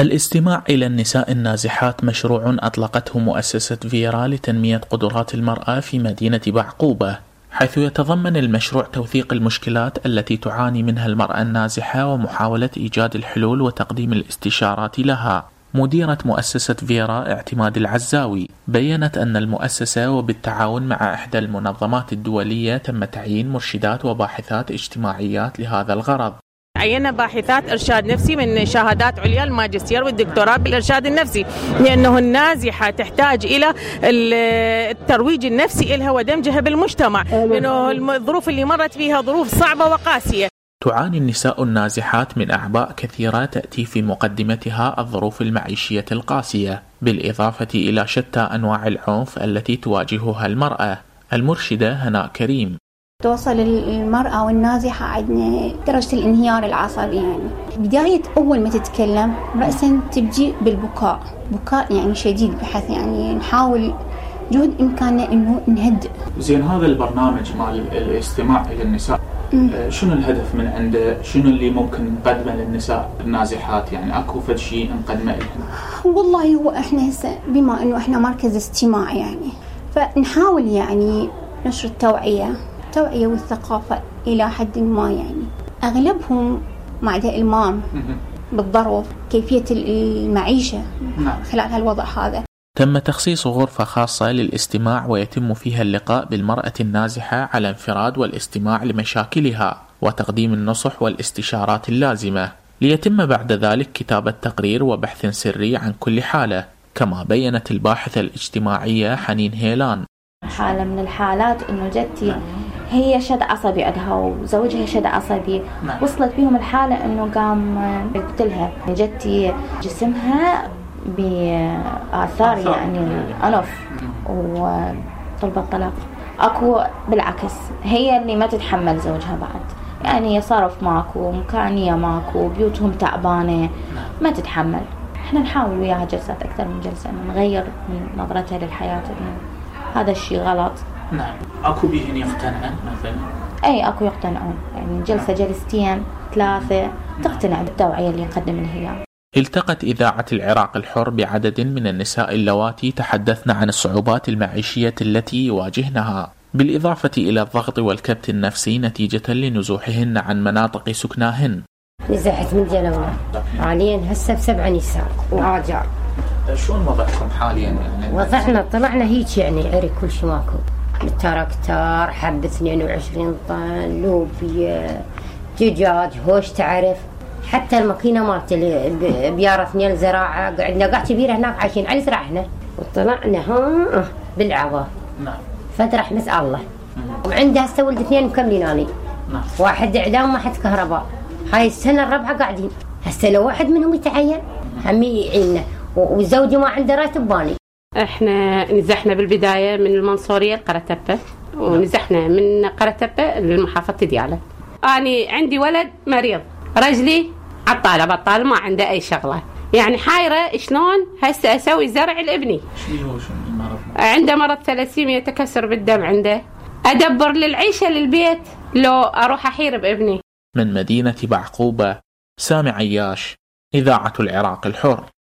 الاستماع إلى النساء النازحات مشروع أطلقته مؤسسة فيرا لتنمية قدرات المرأة في مدينة بعقوبة، حيث يتضمن المشروع توثيق المشكلات التي تعاني منها المرأة النازحة ومحاولة إيجاد الحلول وتقديم الاستشارات لها. مديرة مؤسسة فيرا اعتماد العزاوي بيّنت أن المؤسسة وبالتعاون مع إحدى المنظمات الدولية تم تعيين مرشدات وباحثات اجتماعيات لهذا الغرض. عينا باحثات إرشاد نفسي من شهادات عليا الماجستير والدكتوراه بالإرشاد النفسي، لأنه النازحة تحتاج إلى الترويج النفسي إلها ودمجها بالمجتمع، لأنه الظروف اللي مرت فيها ظروف صعبة وقاسية. تعاني النساء النازحات من أعباء كثيرة تأتي في مقدمتها الظروف المعيشية القاسية، بالإضافة إلى شتى أنواع العنف التي تواجهها المرأة. المرشدة هناء كريم: توصل المرأة والنازحة عندنا درجة الانهيار العصبي، يعني بداية أول ما تتكلم رأسا تبجي بالبكاء، بكاء يعني شديد، بحيث يعني نحاول جهد إمكاننا إنه نهدئ. زين، هذا البرنامج مال الاستماع إلى النساء شنو الهدف من عنده؟ شنو اللي ممكن نقدمه للنساء النازحات؟ يعني أكو فد شيء نقدمه لهم؟ والله هو إحنا هسه بما إنه إحنا مركز استماع يعني، فنحاول يعني نشر التوعية والثقافة إلى حد ما. يعني أغلبهم معداء المام بالظروف، كيفية المعيشة خلال هالوضع هذا. تم تخصيص غرفة خاصة للاستماع ويتم فيها اللقاء بالمرأة النازحة على انفراد والاستماع لمشاكلها وتقديم النصح والاستشارات اللازمة، ليتم بعد ذلك كتابة تقرير وبحث سري عن كل حالة. كما بيّنت الباحثة الاجتماعية حنين هيلان: حالة من الحالات إنه جدتي هي شد عصبي عندها وزوجها شد عصبي، وصلت بيهم الحالة إنه قام يقتلها. جدتي جسمها بآثار يعني أنف وطلب الطلاق. أكو بالعكس هي اللي ما تتحمل زوجها بعد، يعني صرف ماكو، مكانية ماكو، بيوتهم تعبانة، ما تتحمل. احنا نحاول وياها جلسات أكثر من جلسة إنه نغير من نظرتها للحياة، إنه هذا الشيء غلط. نعم. أكو بيهن يقتنعن مثلا؟ أي أكو يقتنعون، يعني جلسة جلستين 3 تقتنع بالتوعية اللي يقدم لها. التقت إذاعة العراق الحر بعدد من النساء اللواتي تحدثن عن الصعوبات المعيشية التي يواجهنها، بالإضافة إلى الضغط والكبت النفسي نتيجة لنزوحهن عن مناطق سكناهن. نزحت من جلونا حاليا هسه ب7 نساء وآجار. شلون وضعكم حاليا؟ يعني وضعنا طلعنا هيك يعني عري كل شيء ماكو، التراكتار حب 22 طن، لوبيا، دجاج، هوش، تعرف حتى الماكينه مالت بياره 2 زراعه قعدنا قاع كبيره هناك عايشين على زراعنا، وطلعنا ها بالعوار. نعم. فتره رحمه الله. وعندها هسه ولد 2 مكملين اني. نعم. واحد اعدام وواحد كهرباء. هاي السنه الرابعه قاعدين. هسه لو واحد منهم يتعين همي يعيننا، وزوجي ما عنده راتب باني. احنا نزحنا بالبدايه من المنصوريه لقرطبه، ونزحنا من قرطبه للمحافظه دياله. اني عندي ولد مريض، رجلي عطاله بطال، ما عنده اي شغله، يعني حايره شلون هسه اسوي زرع لابني. شنو المرض؟ عنده مرض ثلاسيميا، تكسر بالدم عنده. ادبر للعيشه للبيت لو اروح احير بابني. من مدينه بعقوبه، سامي عياش، إذاعة العراق الحر.